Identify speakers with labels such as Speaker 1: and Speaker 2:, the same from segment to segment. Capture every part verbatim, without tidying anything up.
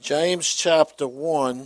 Speaker 1: James chapter one.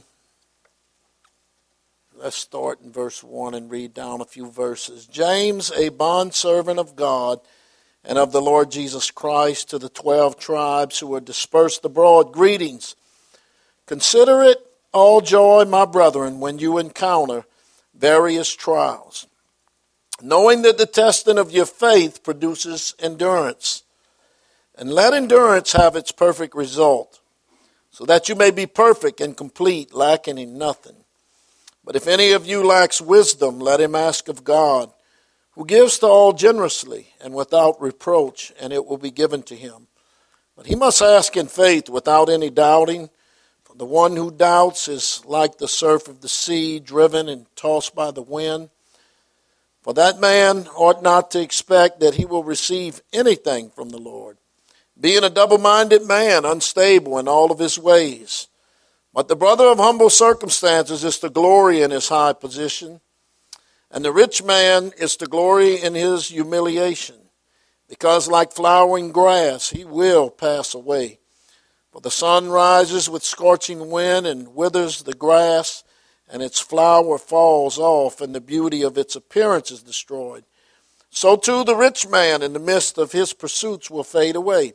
Speaker 1: Let's start in verse one and read down a few verses. James, a bondservant of God and of the Lord Jesus Christ, to the twelve tribes who are dispersed abroad, greetings. Consider it all joy, my brethren, when you encounter various trials, knowing that the testing of your faith produces endurance. And let endurance have its perfect result, so that you may be perfect and complete, lacking in nothing. But if any of you lacks wisdom, let him ask of God, who gives to all generously and without reproach, and it will be given to him. But he must ask in faith without any doubting. For the one who doubts is like the surf of the sea, driven and tossed by the wind. For that man ought not to expect that he will receive anything from the Lord, being a double-minded man, unstable in all of his ways. But the brother of humble circumstances is to glory in his high position, and the rich man is to glory in his humiliation, because like flowering grass he will pass away. For the sun rises with scorching wind and withers the grass, and its flower falls off, and the beauty of its appearance is destroyed. So too the rich man in the midst of his pursuits will fade away.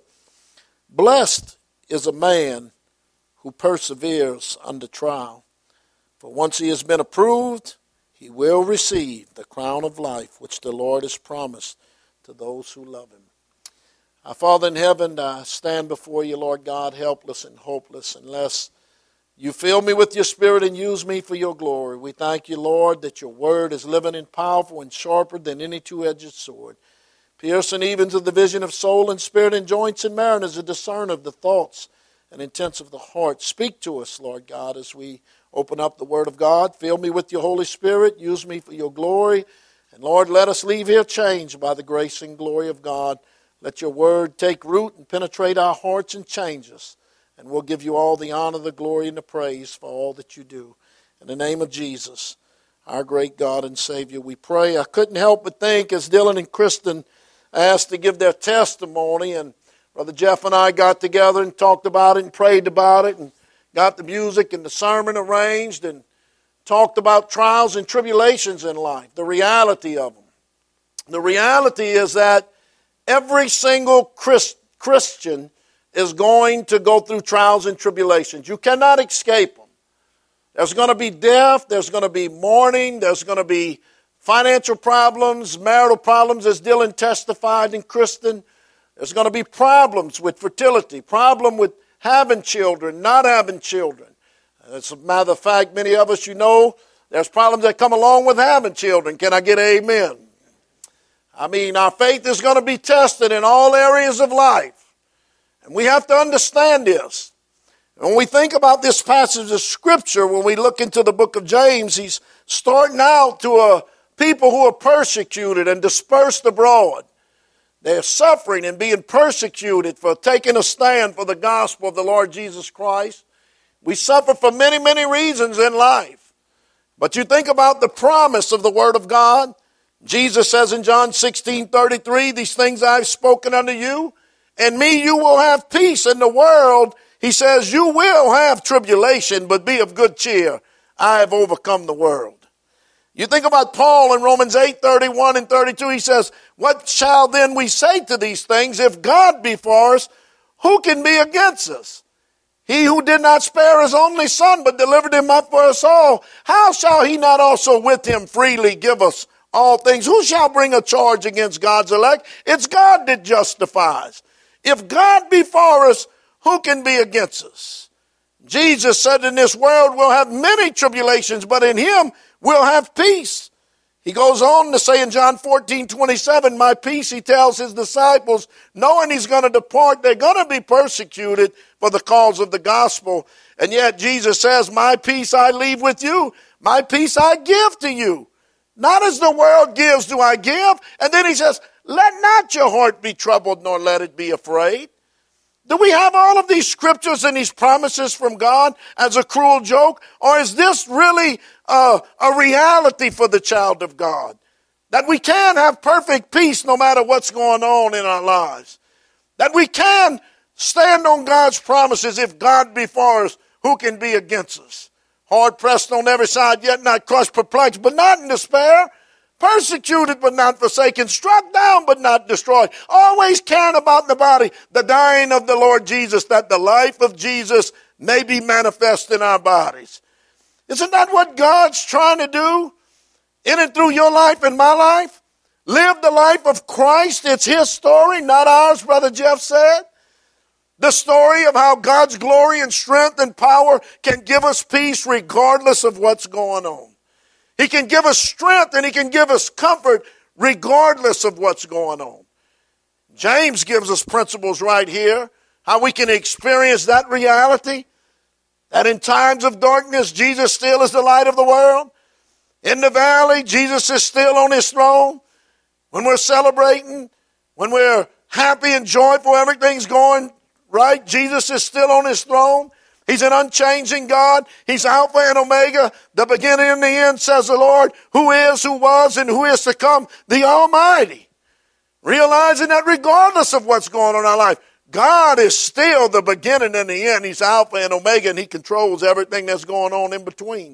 Speaker 1: Blessed is a man who perseveres under trial. For once he has been approved, he will receive the crown of life which the Lord has promised to those who love him. Our Father in heaven, I stand before you, Lord God, helpless and hopeless, unless you fill me with your Spirit and use me for your glory. We thank you, Lord, that your word is living and powerful and sharper than any two-edged sword, piercing even to the vision of soul and spirit and joints and marrow, as a discerner of the thoughts and intents of the heart. Speak to us, Lord God, as we open up the word of God. Fill me with your Holy Spirit. Use me for your glory. And Lord, let us leave here changed by the grace and glory of God. Let your word take root and penetrate our hearts and change us. And we'll give you all the honor, the glory, and the praise for all that you do. In the name of Jesus, our great God and Savior, we pray. I couldn't help but think, as Dylan and Kristen asked to give their testimony, and Brother Jeff and I got together and talked about it and prayed about it and got the music and the sermon arranged and talked about trials and tribulations in life, the reality of them. The reality is that every single Christ, Christian is going to go through trials and tribulations. You cannot escape them. There's going to be death, there's going to be mourning, there's going to be financial problems, marital problems, as Dylan testified, and Kristen. There's going to be problems with fertility, problem with having children, not having children. As a matter of fact, many of us, you know, there's problems that come along with having children. Can I get an amen? I mean, our faith is going to be tested in all areas of life. And we have to understand this. When we think about this passage of Scripture, when we look into the book of James, he's starting out to a people who are persecuted and dispersed abroad. They're suffering and being persecuted for taking a stand for the gospel of the Lord Jesus Christ. We suffer for many, many reasons in life. But you think about the promise of the Word of God. Jesus says in John sixteen thirty-three, these things I've spoken unto you, and me you will have peace. In the world, he says, you will have tribulation, but be of good cheer. I have overcome the world. You think about Paul in Romans eight thirty-one and thirty-two. He says, what shall then we say to these things? If God be for us, who can be against us? He who did not spare his only son, but delivered him up for us all, how shall he not also with him freely give us all things? Who shall bring a charge against God's elect? It's God that justifies. If God be for us, who can be against us? Jesus said, in this world we'll have many tribulations, but in him we'll have peace. He goes on to say in John fourteen twenty-seven, my peace, he tells his disciples, knowing he's going to depart, they're going to be persecuted for the cause of the gospel. And yet Jesus says, my peace I leave with you, my peace I give to you. Not as the world gives do I give. And then he says, let not your heart be troubled, nor let it be afraid. Do we have all of these scriptures and these promises from God as a cruel joke? Or is this really uh, a reality for the child of God? That we can have perfect peace no matter what's going on in our lives. That we can stand on God's promises. If God be for us, who can be against us? Hard pressed on every side, yet not crushed, perplexed, but not in despair. Persecuted, but not forsaken. Struck down, but not destroyed. Always caring about the body, the dying of the Lord Jesus, that the life of Jesus may be manifest in our bodies. Isn't that what God's trying to do in and through your life and my life? Live the life of Christ. It's his story, not ours, Brother Jeff said. The story of how God's glory and strength and power can give us peace regardless of what's going on. He can give us strength and he can give us comfort regardless of what's going on. James gives us principles right here, how we can experience that reality, that in times of darkness, Jesus still is the light of the world. In the valley, Jesus is still on his throne. When we're celebrating, when we're happy and joyful, everything's going right, Jesus is still on his throne. He's an unchanging God. He's Alpha and Omega, the beginning and the end, says the Lord, who is, who was, and who is to come, the Almighty. Realizing that regardless of what's going on in our life, God is still the beginning and the end. He's Alpha and Omega, and he controls everything that's going on in between.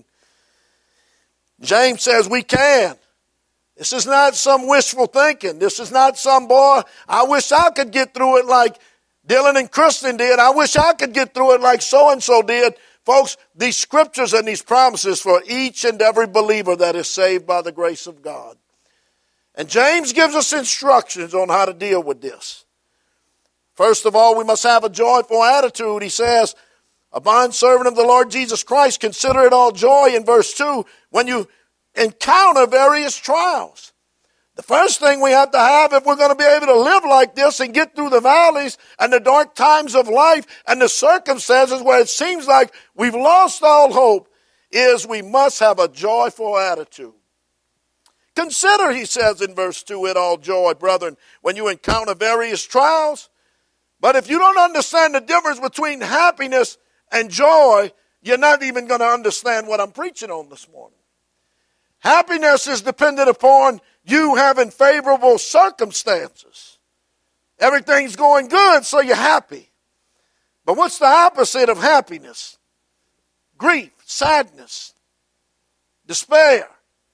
Speaker 1: James says we can. This is not some wishful thinking. This is not some, boy, I wish I could get through it like Dylan and Kristen did. I wish I could get through it like so-and-so did. Folks, these scriptures and these promises for each and every believer that is saved by the grace of God. And James gives us instructions on how to deal with this. First of all, we must have a joyful attitude. He says, a bondservant of the Lord Jesus Christ, consider it all joy in verse two when you encounter various trials. The first thing we have to have if we're going to be able to live like this and get through the valleys and the dark times of life and the circumstances where it seems like we've lost all hope is we must have a joyful attitude. Consider, he says in verse two, it all joy, brethren, when you encounter various trials. But if you don't understand the difference between happiness and joy, you're not even going to understand what I'm preaching on this morning. Happiness is dependent upon you having favorable circumstances. Everything's going good, so you're happy. But what's the opposite of happiness? Grief, sadness, despair.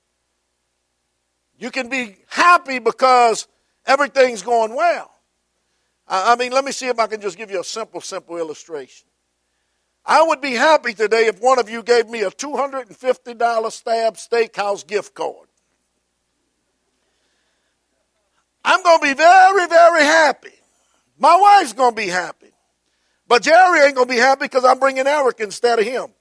Speaker 1: You can be happy because everything's going well. I mean, let me see if I can just give you a simple, simple illustration. I would be happy today if one of you gave me a two hundred fifty dollars Stab Steakhouse gift card. I'm going to be very, very happy. My wife's going to be happy. But Jerry ain't going to be happy because I'm bringing Eric instead of him.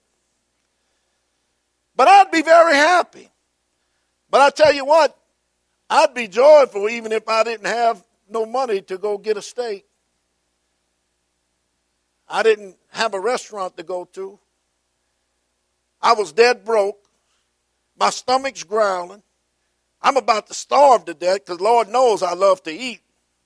Speaker 1: But I'd be very happy. But I tell you what, I'd be joyful even if I didn't have no money to go get a steak. I didn't have a restaurant to go to. I was dead broke. My stomach's growling. I'm about to starve to death because Lord knows I love to eat.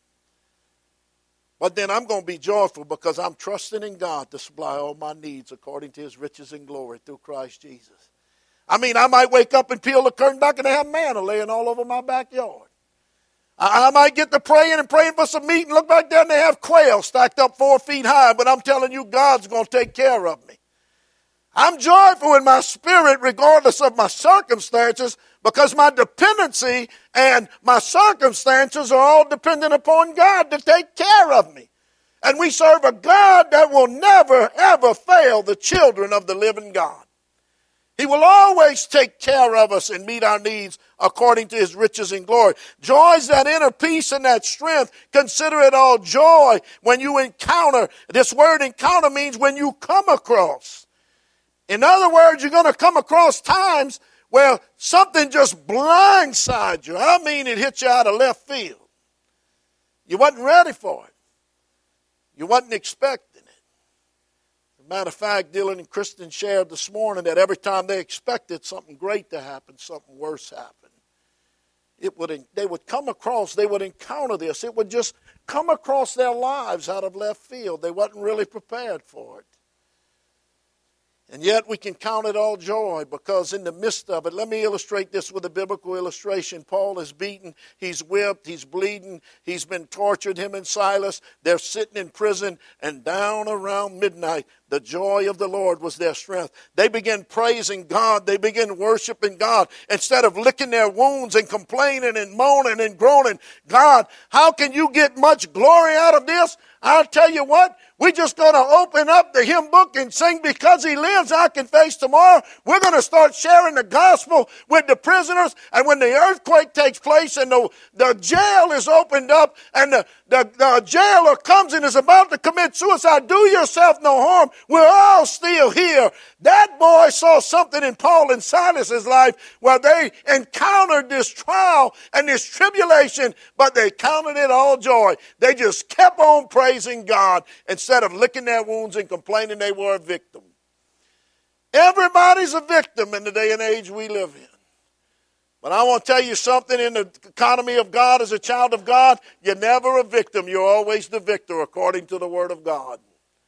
Speaker 1: But then I'm going to be joyful because I'm trusting in God to supply all my needs according to his riches and glory through Christ Jesus. I mean, I might wake up and peel the curtain back and have manna laying all over my backyard. I, I might get to praying and praying for some meat and look back there and they have quail stacked up four feet high, but I'm telling you, God's going to take care of me. I'm joyful in my spirit regardless of my circumstances because my dependency and my circumstances are all dependent upon God to take care of me. And we serve a God that will never, ever fail the children of the living God. He will always take care of us and meet our needs according to his riches and glory. Joy is that inner peace and that strength. Consider it all joy when you encounter. This word encounter means when you come across. In other words, you're going to come across times where something just blindsides you. I mean, it hit you out of left field. You wasn't ready for it. You wasn't expecting it. As a matter of fact, Dylan and Kristen shared this morning that every time they expected something great to happen, something worse happened. It would, they would come across, they would encounter this. It would just come across their lives out of left field. They wasn't really prepared for it. And yet we can count it all joy because in the midst of it, let me illustrate this with a biblical illustration. Paul is beaten, he's whipped, he's bleeding, he's been tortured, him and Silas. They're sitting in prison, and down around midnight, the joy of the Lord was their strength. They began praising God. They began worshiping God. Instead of licking their wounds and complaining and moaning and groaning, God, how can you get much glory out of this? I'll tell you what, we're just going to open up the hymn book and sing Because He Lives, I Can Face Tomorrow. We're going to start sharing the gospel with the prisoners. And when the earthquake takes place and the, the jail is opened up and the, the, the jailer comes and is about to commit suicide, do yourself no harm. We're all still here. That boy saw something in Paul and Silas's life where they encountered this trial and this tribulation, but they counted it all joy. They just kept on praising God instead of licking their wounds and complaining they were a victim. Everybody's a victim in the day and age we live in. But I want to tell you something, in the economy of God, as a child of God, you're never a victim. You're always the victor according to the Word of God.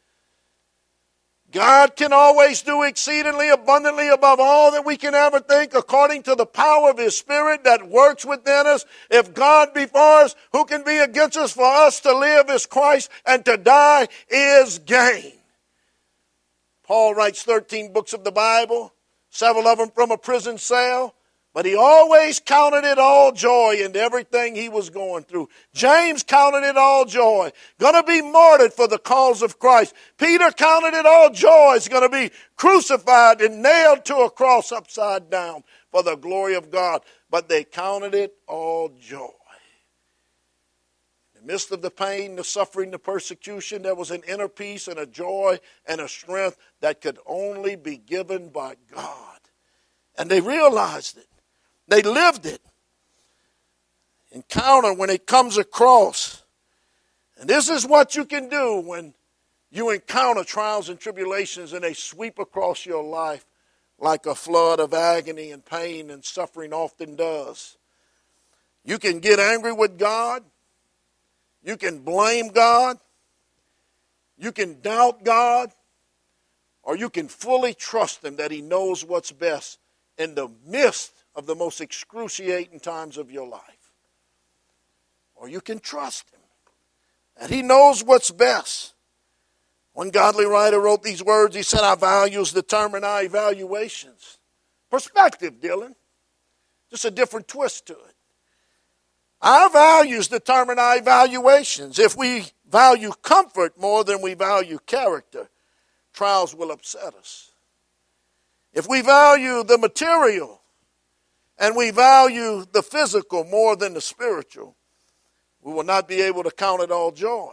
Speaker 1: God can always do exceedingly abundantly above all that we can ever think according to the power of His Spirit that works within us. If God be for us, who can be against us? For us to live is Christ and to die is gain. Paul writes thirteen books of the Bible, several of them from a prison cell. But he always counted it all joy in everything he was going through. James counted it all joy. Going to be martyred for the cause of Christ. Peter counted it all joy. He's going to be crucified and nailed to a cross upside down for the glory of God. But they counted it all joy. In the midst of the pain, the suffering, the persecution, there was an inner peace and a joy and a strength that could only be given by God. And they realized it. They lived it. Encounter when it comes across. And this is what you can do when you encounter trials and tribulations and they sweep across your life like a flood of agony and pain and suffering often does. You can get angry with God. You can blame God. You can doubt God. Or you can fully trust Him that He knows what's best in the midst of the most excruciating times of your life. Or you can trust Him that He knows what's best. One godly writer wrote these words. He said, our values determine our evaluations. Perspective, Dylan. Just a different twist to it. Our values determine our evaluations. If we value comfort more than we value character, trials will upset us. If we value the material and we value the physical more than the spiritual, we will not be able to count it all joy.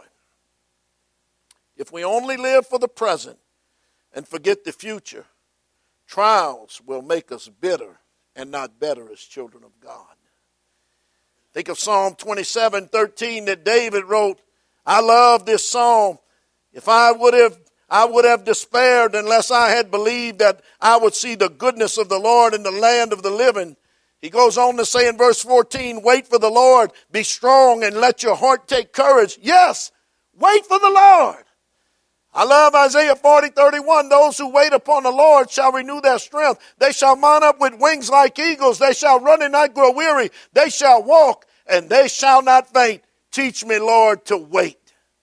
Speaker 1: If we only live for the present and forget the future, trials will make us bitter and not better as children of God. Think of Psalm twenty-seven thirteen that David wrote. I love this psalm. If I would have I would have despaired unless I had believed that I would see the goodness of the Lord in the land of the living. He goes on to say in verse fourteen, wait for the Lord, be strong and let your heart take courage. Yes, wait for the Lord. I love Isaiah forty thirty-one. Those who wait upon the Lord shall renew their strength. They shall mount up with wings like eagles. They shall run and not grow weary. They shall walk and they shall not faint. Teach me, Lord, to wait.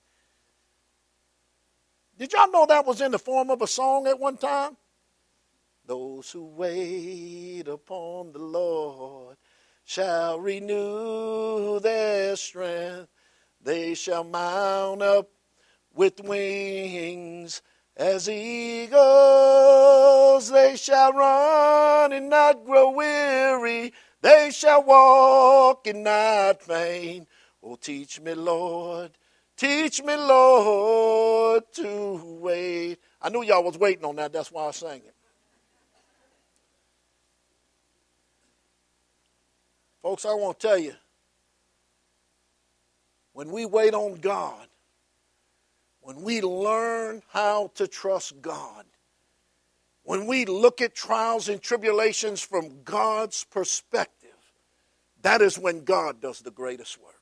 Speaker 1: Did y'all know that was in the form of a song at one time? Those who wait upon the Lord shall renew their strength. They shall mount up with wings as eagles. They shall run and not grow weary. They shall walk and not faint. Oh, teach me, Lord. Teach me, Lord, to wait. I knew y'all was waiting on that. That's why I sang it. Folks, I want to tell you, when we wait on God, when we learn how to trust God, when we look at trials and tribulations from God's perspective, that is when God does the greatest work.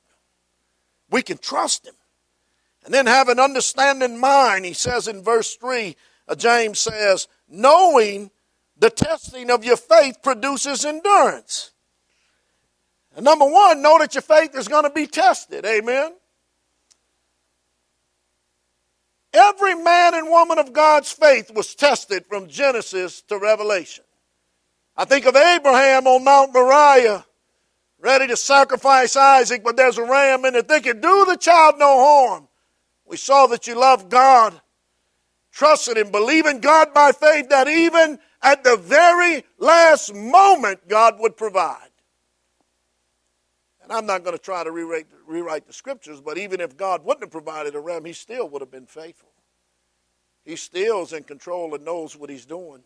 Speaker 1: We can trust Him. And then have an understanding mind, he says in verse three, uh, James says, knowing the testing of your faith produces endurance. And number one, know that your faith is going to be tested. Amen. Every man and woman of God's faith was tested from Genesis to Revelation. I think of Abraham on Mount Moriah, ready to sacrifice Isaac, but there's a ram in it. They could do the child no harm. We saw that you loved God, trusted Him, believing God by faith that even at the very last moment God would provide. And I'm not going to try to rewrite, rewrite the scriptures, but even if God wouldn't have provided a ram, He still would have been faithful. He still is in control and knows what He's doing.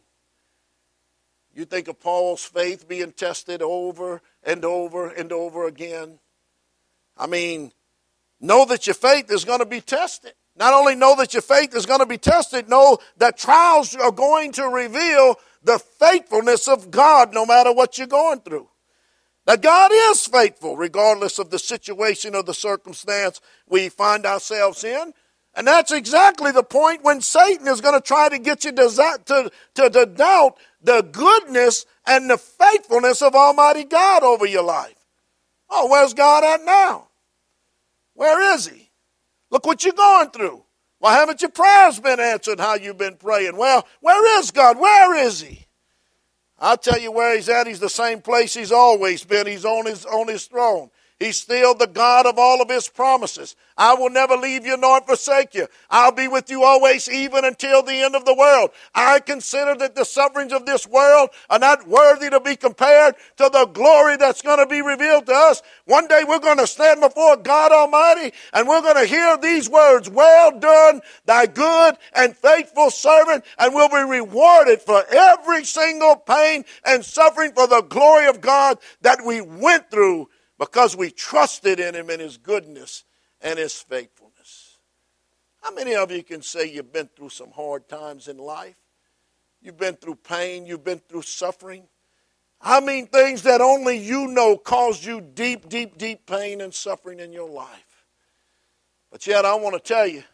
Speaker 1: You think of Paul's faith being tested over and over and over again. I mean, know that your faith is going to be tested. Not only know that your faith is going to be tested, know that trials are going to reveal the faithfulness of God no matter what you're going through. That God is faithful regardless of the situation or the circumstance we find ourselves in. And that's exactly the point when Satan is going to try to get you to, to, to, to doubt the goodness and the faithfulness of Almighty God over your life. Oh, where's God at now? Where is He? Look what you're going through. Why haven't your prayers been answered how you've been praying? Well, where is God? Where is He? I'll tell you where He's at. He's the same place He's always been. He's on His, on his throne. He's still the God of all of His promises. I will never leave you nor forsake you. I'll be with you always, even until the end of the world. I consider that the sufferings of this world are not worthy to be compared to the glory that's going to be revealed to us. One day we're going to stand before God Almighty, and we're going to hear these words, "Well done, thy good and faithful servant," and we'll be rewarded for every single pain and suffering for the glory of God that we went through, because we trusted in Him and His goodness and His faithfulness. How many of you can say you've been through some hard times in life? You've been through pain. You've been through suffering. I mean, things that only you know caused you deep, deep, deep pain and suffering in your life. But yet I want to tell you,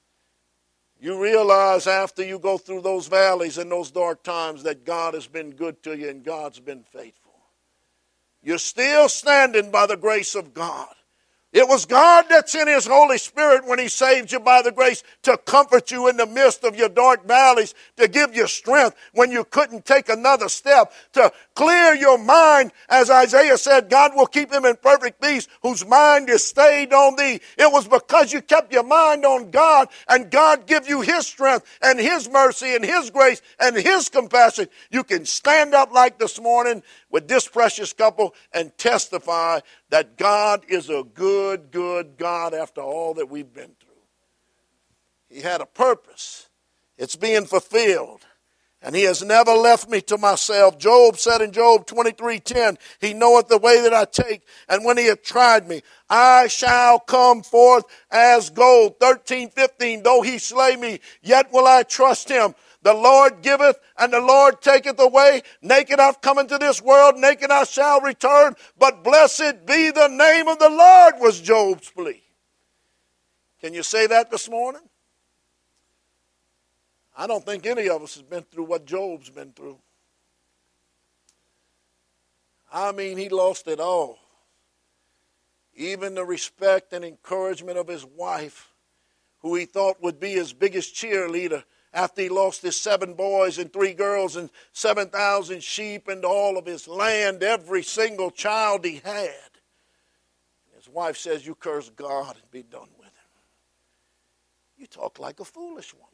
Speaker 1: you realize after you go through those valleys and those dark times that God has been good to you and God's been faithful. You're still standing by the grace of God. It was God that sent His Holy Spirit when He saved you by the grace to comfort you in the midst of your dark valleys, to give you strength when you couldn't take another step, to clear your mind. As Isaiah said, God will keep him in perfect peace whose mind is stayed on Thee. It was because you kept your mind on God, and God give you His strength and His mercy and His grace and His compassion. You can stand up like this morning with this precious couple and testify that God is a good, good God after all that we've been through. He had a purpose. It's being fulfilled. And He has never left me to myself. Job said in Job twenty-three ten, He knoweth the way that I take, and when He hath tried me, I shall come forth as gold. thirteen fifteen, though He slay me, yet will I trust Him. The Lord giveth, and the Lord taketh away. Naked I've come into this world, naked I shall return. But blessed be the name of the Lord, was Job's plea. Can you say that this morning? I don't think any of us has been through what Job's been through. I mean, he lost it all. Even the respect and encouragement of his wife, who he thought would be his biggest cheerleader, after he lost his seven boys and three girls and seven thousand sheep and all of his land, every single child he had. His wife says, "You curse God and be done with him." You talk like a foolish woman.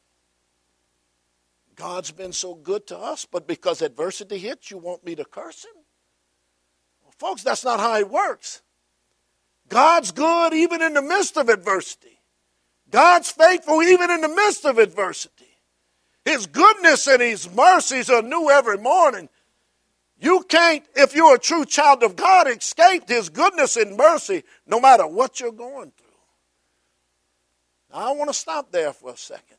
Speaker 1: God's been so good to us, but because adversity hits, you want me to curse Him? Well, folks, that's not how it works. God's good even in the midst of adversity. God's faithful even in the midst of adversity. His goodness and His mercies are new every morning. You can't, if you're a true child of God, escape His goodness and mercy no matter what you're going through. Now, I want to stop there for a second.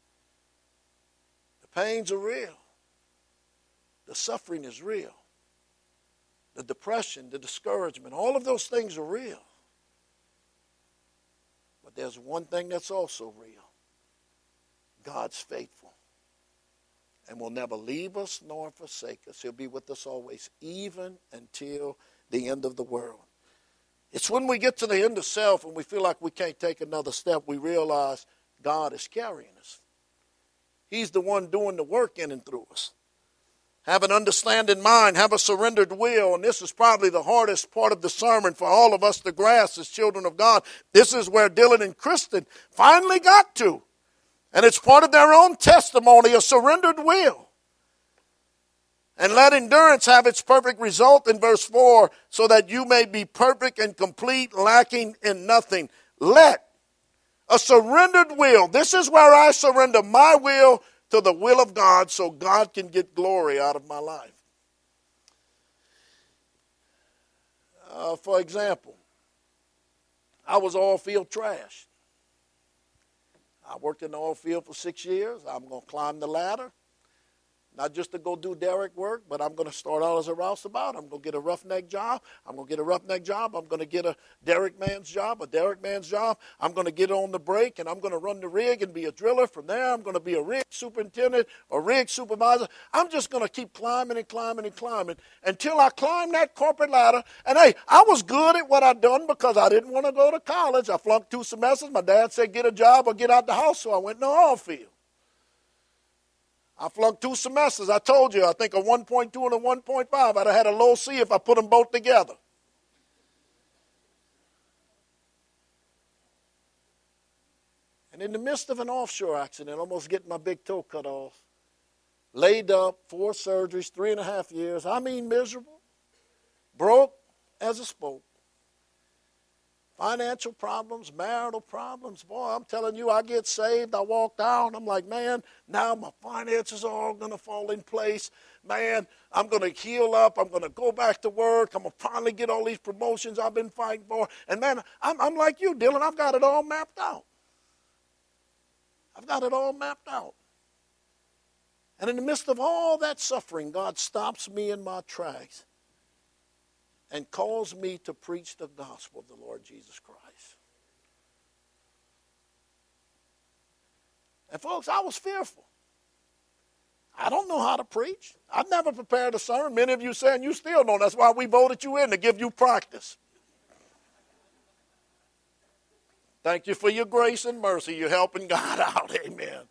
Speaker 1: The pains are real. The suffering is real. The depression, the discouragement, all of those things are real. But there's one thing that's also real. God's faithful and will never leave us nor forsake us. He'll be with us always, even until the end of the world. It's when we get to the end of self and we feel like we can't take another step, we realize God is carrying us. He's the one doing the work in and through us. Have an understanding mind, have a surrendered will, and this is probably the hardest part of the sermon for all of us to grasp as children of God. This is where Dylan and Kristen finally got to. And it's part of their own testimony, a surrendered will. And let endurance have its perfect result in verse four, so that you may be perfect and complete, lacking in nothing. Let a surrendered will. This is where I surrender my will to the will of God so God can get glory out of my life. Uh, for example, I was oil field trash. I worked in the oil field for six years. I'm going to climb the ladder. Not just to go do derrick work, but I'm going to start out as a roustabout. I'm going to get a roughneck job. I'm going to get a roughneck job. I'm going to get a derrick man's job, a derrick man's job. I'm going to get on the brake, and I'm going to run the rig and be a driller. From there, I'm going to be a rig superintendent or rig supervisor. I'm just going to keep climbing and climbing and climbing until I climb that corporate ladder. And, hey, I was good at what I'd done because I didn't want to go to college. I flunked two semesters. My dad said, get a job or get out the house, so I went in the oil field. I flunked two semesters. I told you, I think a one point two and a one point five. I'd have had a low C if I put them both together. And in the midst of an offshore accident, almost getting my big toe cut off, laid up, four surgeries, three and a half years, I mean miserable, broke as a spoke. Financial problems, marital problems. Boy, I'm telling you, I get saved. I walk down. I'm like, man, now my finances are all going to fall in place. Man, I'm going to heal up. I'm going to go back to work. I'm going to finally get all these promotions I've been fighting for. And, man, I'm, I'm like you, Dylan. I've got it all mapped out. I've got it all mapped out. And in the midst of all that suffering, God stops me in my tracks and calls me to preach the gospel of the Lord Jesus Christ. And folks, I was fearful. I don't know how to preach. I've never prepared a sermon. Many of you saying you still don't. That's why we voted you in, to give you practice. Thank you for your grace and mercy. You're helping God out. Amen.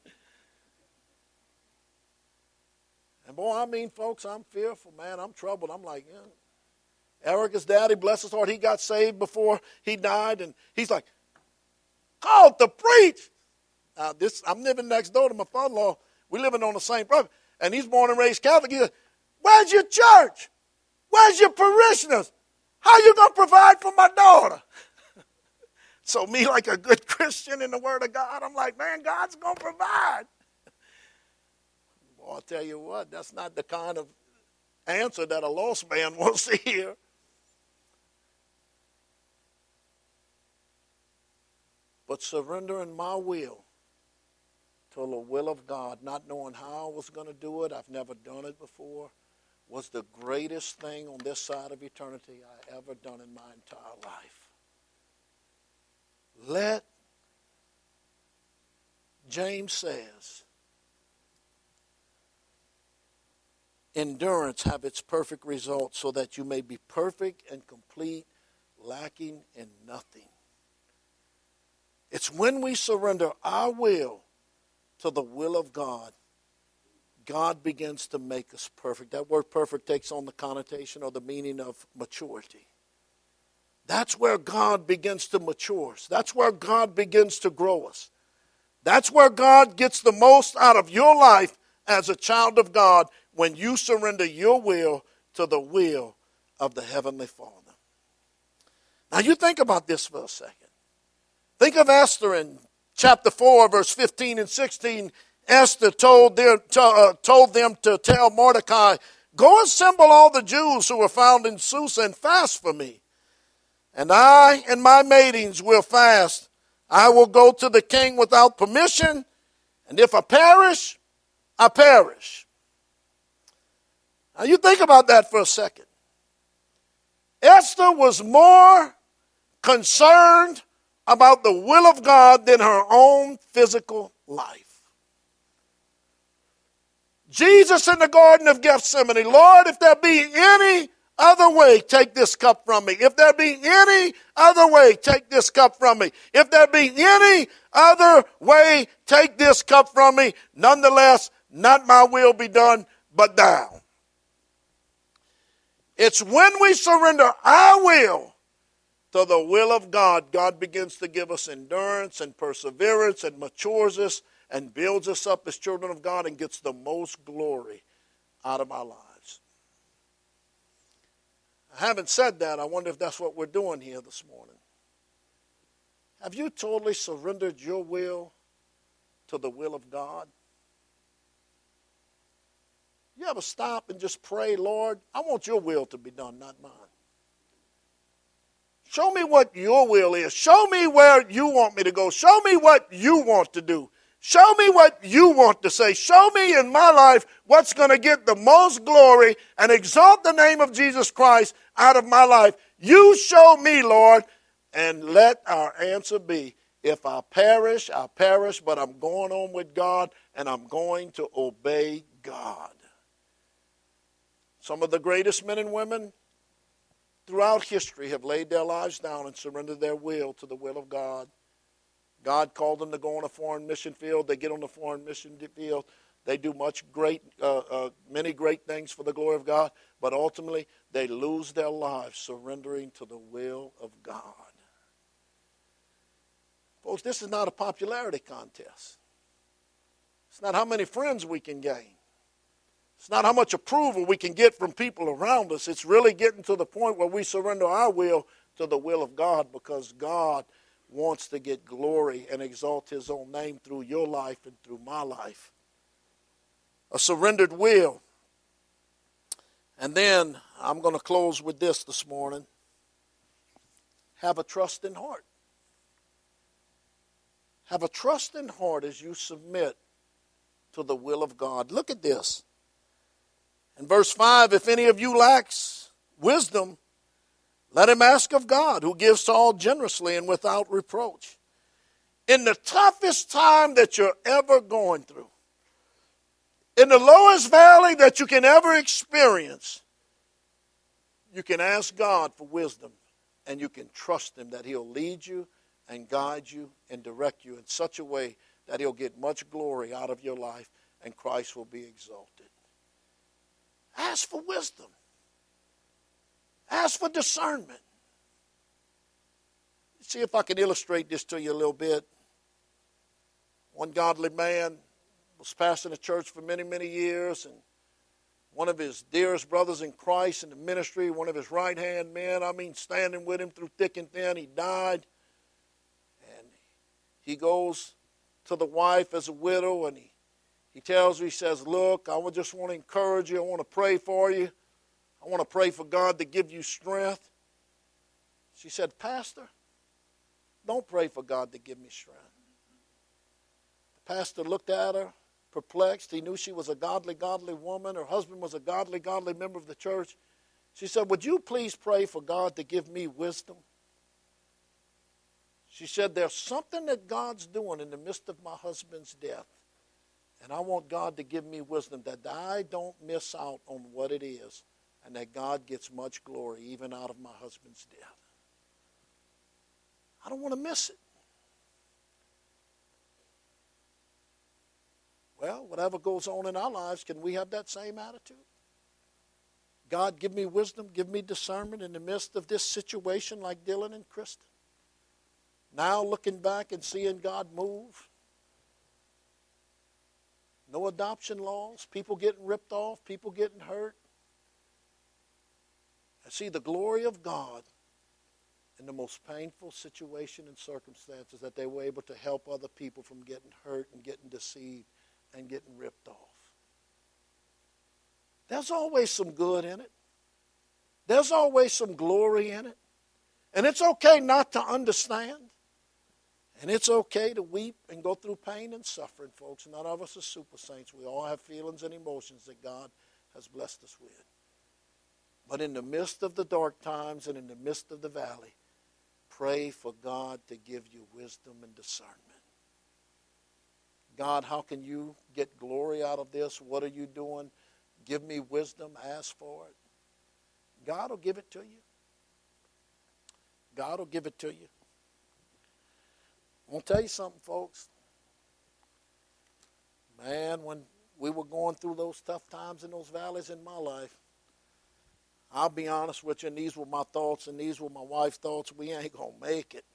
Speaker 1: And boy, I mean, folks, I'm fearful, man. I'm troubled. I'm like, yeah. Erica's daddy, bless his heart, he got saved before he died, and he's like, called to preach. Now, this, I'm living next door to my father-in-law. We're living on the same property, and he's born and raised Catholic. He says, where's your church? Where's your parishioners? How you going to provide for my daughter? So me, like a good Christian in the Word of God, I'm like, man, God's going to provide. Well, I'll tell you what, that's not the kind of answer that a lost man wants to hear. But surrendering my will to the will of God, not knowing how I was going to do it, I've never done it before, was the greatest thing on this side of eternity I ever done in my entire life. Let, James says, endurance have its perfect result, so that you may be perfect and complete, lacking in nothing. It's when we surrender our will to the will of God, God begins to make us perfect. That word perfect takes on the connotation or the meaning of maturity. That's where God begins to mature us. That's where God begins to grow us. That's where God gets the most out of your life as a child of God, when you surrender your will to the will of the Heavenly Father. Now you think about this for a second. Think of Esther in chapter four, verse fifteen and sixteen. Esther told them, to, uh, told them to tell Mordecai, go assemble all the Jews who are found in Susa and fast for me. And I and my maidens will fast. I will go to the king without permission, and if I perish, I perish. Now you think about that for a second. Esther was more concerned about the will of God than her own physical life. Jesus in the Garden of Gethsemane, Lord, if there be any other way, take this cup from me. If there be any other way, take this cup from me. If there be any other way, take this cup from me. Nonetheless, not my will be done, but thou. It's when we surrender our will to the will of God, God begins to give us endurance and perseverance and matures us and builds us up as children of God and gets the most glory out of our lives. I haven't said that. I wonder if that's what we're doing here this morning. Have you totally surrendered your will to the will of God? You ever stop and just pray, Lord, I want your will to be done, not mine. Show me what your will is. Show me where you want me to go. Show me what you want to do. Show me what you want to say. Show me in my life what's going to get the most glory and exalt the name of Jesus Christ out of my life. You show me, Lord, and let our answer be, if I perish, I perish, but I'm going on with God and I'm going to obey God. Some of the greatest men and women throughout history have laid their lives down and surrendered their will to the will of God. God called them to go on a foreign mission field. They get on the foreign mission field. They do much great, uh, uh, many great things for the glory of God, but ultimately they lose their lives surrendering to the will of God. Folks, this is not a popularity contest. It's not how many friends we can gain. It's not how much approval we can get from people around us. It's really getting to the point where we surrender our will to the will of God, because God wants to get glory and exalt his own name through your life and through my life. A surrendered will. And then I'm going to close with this this morning. Have a trusting heart. Have a trusting heart as you submit to the will of God. Look at this. In verse five, if any of you lacks wisdom, let him ask of God, who gives to all generously and without reproach. In the toughest time that you're ever going through, in the lowest valley that you can ever experience, you can ask God for wisdom, and you can trust him that he'll lead you and guide you and direct you in such a way that he'll get much glory out of your life and Christ will be exalted. Ask for wisdom. Ask for discernment. See if I can illustrate this to you a little bit. One godly man was pastoring a church for many, many years, and one of his dearest brothers in Christ in the ministry, one of his right-hand men, I mean standing with him through thick and thin, he died. And he goes to the wife as a widow, and he, he tells her, he says, look, I would just want to encourage you. I want to pray for you. I want to pray for God to give you strength. She said, Pastor, don't pray for God to give me strength. The pastor looked at her, perplexed. He knew she was a godly, godly woman. Her husband was a godly, godly member of the church. She said, would you please pray for God to give me wisdom? She said, there's something that God's doing in the midst of my husband's death. And I want God to give me wisdom that I don't miss out on what it is, and that God gets much glory even out of my husband's death. I don't want to miss it. Well, whatever goes on in our lives, can we have that same attitude? God, give me wisdom, give me discernment in the midst of this situation like Dylan and Kristen. Now looking back and seeing God move. No adoption laws, people getting ripped off, people getting hurt. I see the glory of God in the most painful situation and circumstances, that they were able to help other people from getting hurt and getting deceived and getting ripped off. There's always some good in it. There's always some glory in it. And it's okay not to understand. And it's okay to weep and go through pain and suffering, folks. None of us are super saints. We all have feelings and emotions that God has blessed us with. But in the midst of the dark times and in the midst of the valley, pray for God to give you wisdom and discernment. God, how can you get glory out of this? What are you doing? Give me wisdom. Ask for it. God will give it to you. God will give it to you. I'm going to tell you something, folks. Man, when we were going through those tough times in those valleys in my life, I'll be honest with you, and these were my thoughts and these were my wife's thoughts. We ain't going to make it.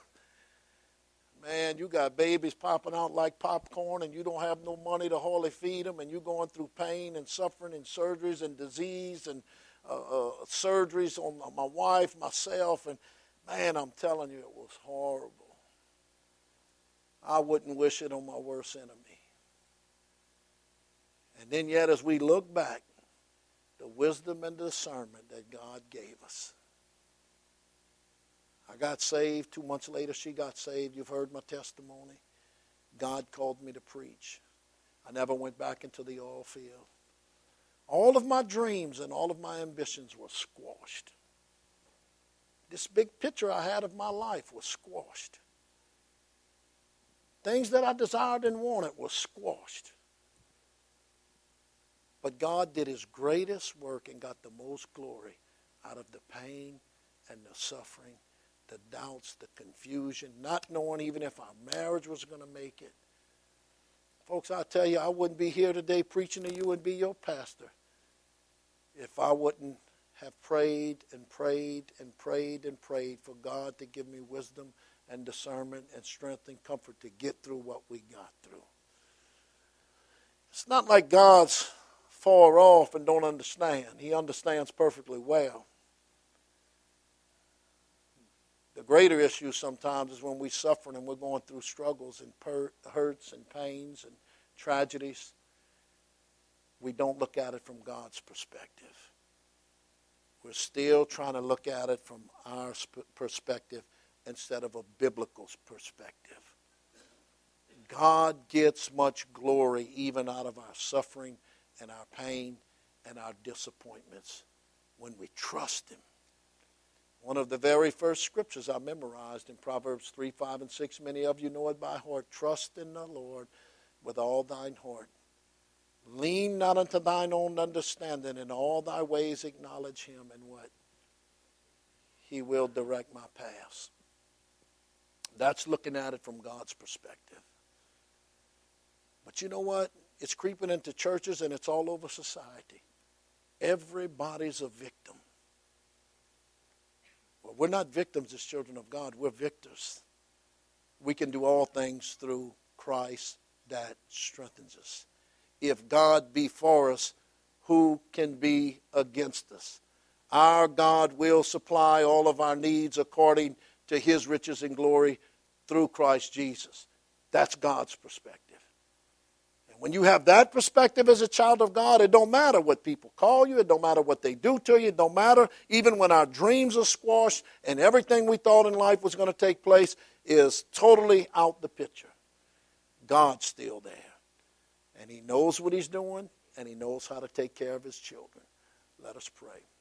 Speaker 1: Man, you got babies popping out like popcorn and you don't have no money to hardly feed them, and you're going through pain and suffering and surgeries and disease and uh, uh, surgeries on my wife, myself, and man, I'm telling you, it was horrible. I wouldn't wish it on my worst enemy. And then yet as we look back, the wisdom and discernment that God gave us. I got saved. Two months later, she got saved. You've heard my testimony. God called me to preach. I never went back into the oil field. All of my dreams and all of my ambitions were squashed. This big picture I had of my life was squashed. Things that I desired and wanted were squashed. But God did his greatest work and got the most glory out of the pain and the suffering, the doubts, the confusion, not knowing even if our marriage was going to make it. Folks, I tell you, I wouldn't be here today preaching to you and be your pastor if I wouldn't have prayed and prayed and prayed and prayed for God to give me wisdom and discernment and strength and comfort to get through what we got through. It's not like God's far off and don't understand. He understands perfectly well. The greater issue sometimes is when we're suffering and we're going through struggles and per- hurts and pains and tragedies. We don't look at it from God's perspective. We're still trying to look at it from our sp- perspective instead of a biblical perspective. God gets much glory even out of our suffering and our pain and our disappointments when we trust him. One of the very first scriptures I memorized in Proverbs three, five, and six, many of you know it by heart. Trust in the Lord with all thine heart. Lean not unto thine own understanding. In all thy ways acknowledge him, and what? He will direct my paths. That's looking at it from God's perspective. But you know what? It's creeping into churches and it's all over society. Everybody's a victim. Well, we're not victims as children of God. We're victors. We can do all things through Christ that strengthens us. If God be for us, who can be against us? Our God will supply all of our needs according to his riches and glory through Christ Jesus. That's God's perspective. And when you have that perspective as a child of God, it don't matter what people call you. It don't matter what they do to you. It don't matter even when our dreams are squashed and everything we thought in life was going to take place is totally out the picture. God's still there. And he knows what he's doing, and he knows how to take care of his children. Let us pray.